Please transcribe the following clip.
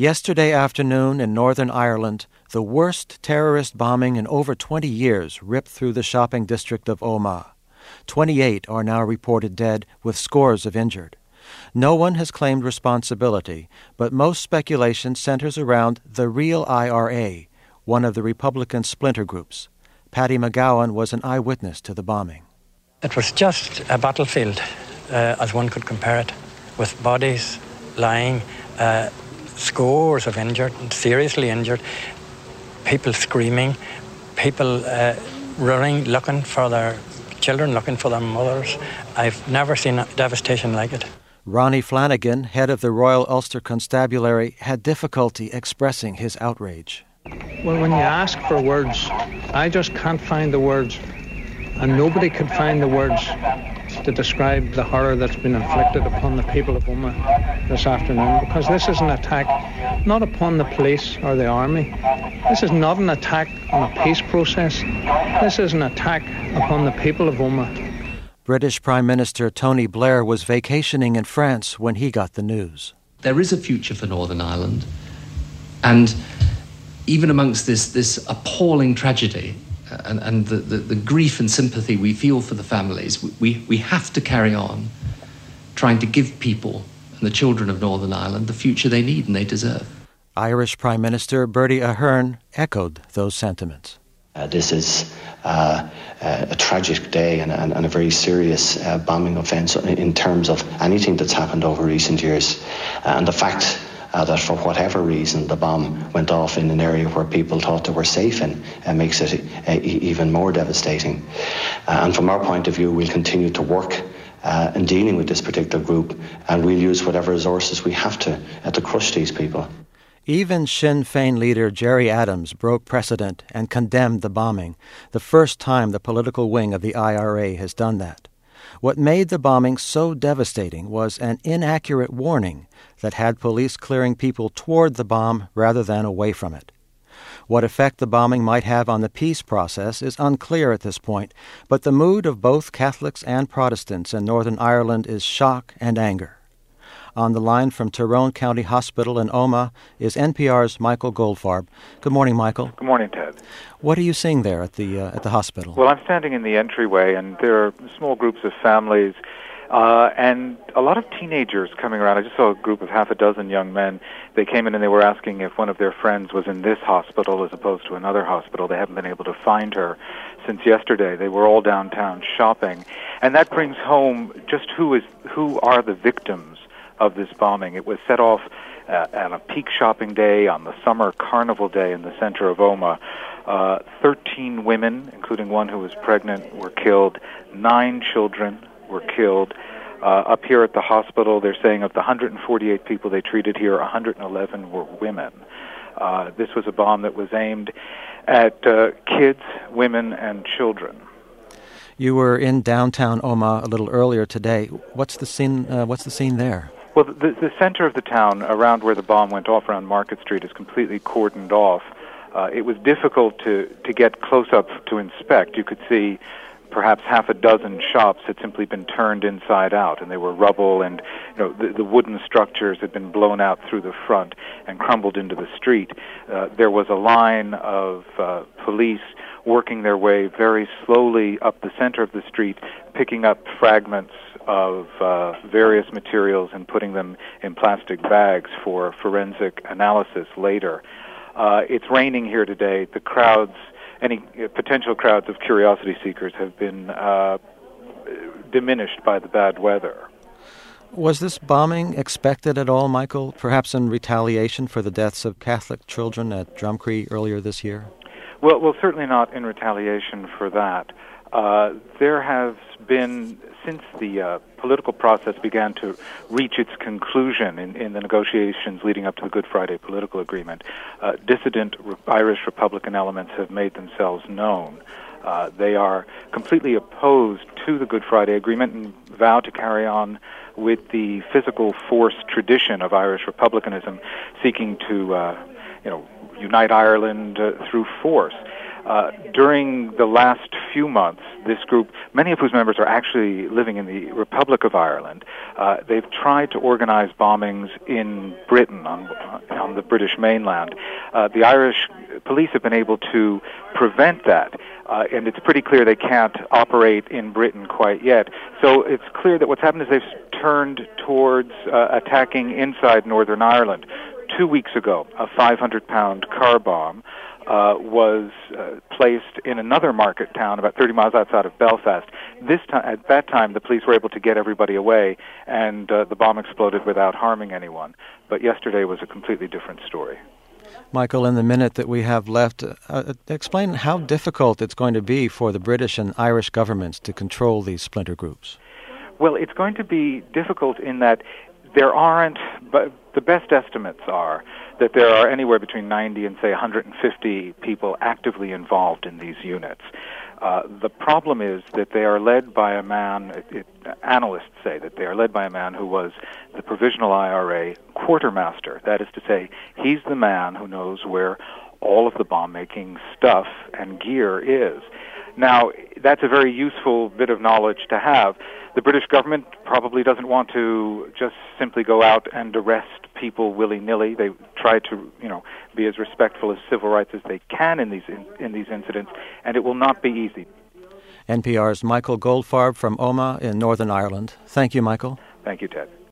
Yesterday afternoon in Northern Ireland, the worst terrorist bombing in over 20 years ripped through the shopping district of Omagh. 28 are now reported dead, with scores of injured. No one has claimed responsibility, but most speculation centers around the real IRA, one of the Republican splinter groups. Paddy McGowan was an eyewitness to the bombing. It was just a battlefield, as one could compare it, with bodies lying, scores of injured, seriously injured, people screaming, people running, looking for their children, looking for their mothers. I've never seen a devastation like it. Ronnie Flanagan, head of the Royal Ulster Constabulary, had difficulty expressing his outrage. Well, when you ask for words, I just can't find the words, and nobody could find the words to describe the horror that's been inflicted upon the people of Omagh this afternoon, because this is an attack not upon the police or the army. This is not an attack on a peace process. This is an attack upon the people of Omagh. British Prime Minister Tony Blair was vacationing in France when he got the news. There is a future for Northern Ireland, and even amongst this appalling tragedy, and the grief and sympathy we feel for the families, we have to carry on trying to give people and the children of Northern Ireland the future they need and they deserve. Irish Prime Minister Bertie Ahern echoed those sentiments. This is a tragic day and a very serious bombing offence in terms of anything that's happened over recent years. And the fact that for whatever reason the bomb went off in an area where people thought they were safe in makes it even more devastating. And from our point of view, we'll continue to work in dealing with this particular group, and we'll use whatever resources we have to crush these people. Even Sinn Féin leader Gerry Adams broke precedent and condemned the bombing, the first time the political wing of the IRA has done that. What made the bombing so devastating was an inaccurate warning that had police clearing people toward the bomb rather than away from it. What effect the bombing might have on the peace process is unclear at this point, but the mood of both Catholics and Protestants in Northern Ireland is shock and anger. On the line from Tyrone County Hospital in Omagh is NPR's Michael Goldfarb. Good morning, Michael. Good morning, Ted. What are you seeing there at the hospital? Well, I'm standing in the entryway, and there are small groups of families and a lot of teenagers coming around. I just saw a group of half a dozen young men. They came in and they were asking if one of their friends was in this hospital as opposed to another hospital. They haven't been able to find her since yesterday. They were all downtown shopping. And that brings home just who are the victims of this bombing. It was set off on a peak shopping day on the summer carnival day in the center of Omagh. 13 women, including one who was pregnant, were killed. 9 children were killed. Up here at the hospital, they're saying of the 148 people they treated here, 111 were women. This was a bomb that was aimed at kids, women, and children. You were in downtown Omagh a little earlier today. What's the scene there? Well, the center of the town, around where the bomb went off, around Market Street, is completely cordoned off. It was difficult to get close up to inspect. You could see perhaps half a dozen shops had simply been turned inside out, and they were rubble, and the wooden structures had been blown out through the front and crumbled into the street. There was a line of police working their way very slowly up the center of the street, picking up fragments of various materials and putting them in plastic bags for forensic analysis later. It's raining here today. The crowds, any potential crowds of curiosity seekers, have been diminished by the bad weather. Was this bombing expected at all, Michael, perhaps in retaliation for the deaths of Catholic children at Drumcree earlier this year? Well, certainly not in retaliation for that. There has been, since the political process began to reach its conclusion in the negotiations leading up to the Good Friday political agreement, dissident Irish Republican elements have made themselves known. They are completely opposed to the Good Friday Agreement and vow to carry on with the physical force tradition of Irish republicanism, seeking to, unite Ireland through force. During the last few months, this group, many of whose members are actually living in the Republic of Ireland, they've tried to organize bombings in Britain, on the British mainland. The Irish police have been able to prevent that, and it's pretty clear they can't operate in Britain quite yet. So it's clear that what's happened is they've turned towards attacking inside Northern Ireland. 2 weeks ago, a 500-pound car bomb was placed in another market town about 30 miles outside of Belfast. At that time, the police were able to get everybody away, and the bomb exploded without harming anyone. But yesterday was a completely different story. Michael, in the minute that we have left, explain how difficult it's going to be for the British and Irish governments to control these splinter groups. Well, it's going to be difficult in that there aren't, but the best estimates are that there are anywhere between 90 and, say, 150 people actively involved in these units. The problem is that they are led by a man, analysts say that they are led by a man who was the Provisional IRA quartermaster. That is to say, he's the man who knows where all of the bomb-making stuff and gear is. Now, that's a very useful bit of knowledge to have. The British government probably doesn't want to just simply go out and arrest people willy-nilly. They try to, be as respectful of civil rights as they can in these incidents, and it will not be easy. NPR's Michael Goldfarb from Omagh in Northern Ireland. Thank you, Michael. Thank you, Ted.